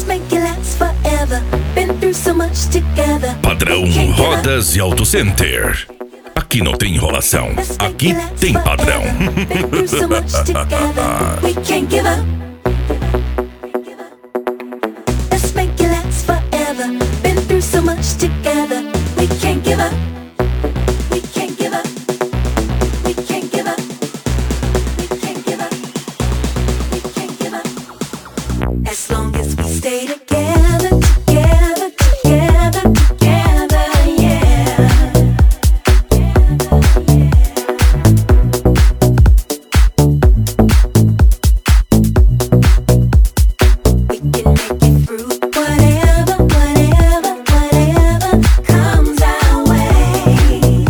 Padrão Rodas e Auto Center. Aqui não tem enrolação, aqui tem padrão. As long as we stay together, together, together, together, yeah. We can make it through whatever, whatever, whatever comes our way.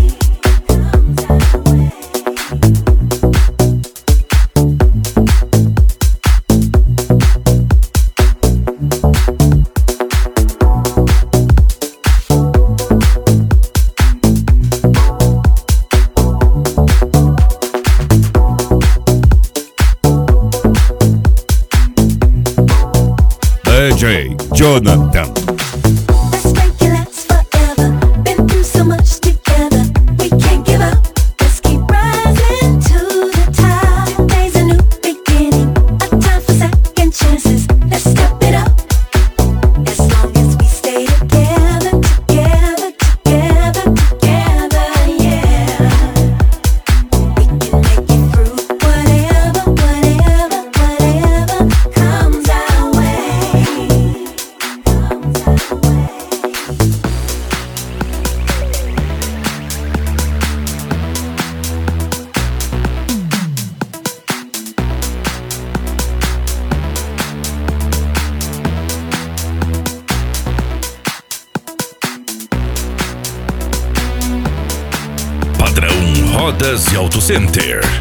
DJ Jonathan. Let's make it last forever. Been through so much together. We can't give up. Let's keep rising to the top. Today's a new beginning. A time for second chances. Let's step it up. As long as we stay together, together, together, together, yeah. We can make it through whatever, whatever, whatever comes our way. Padrão Rodas e Auto Center.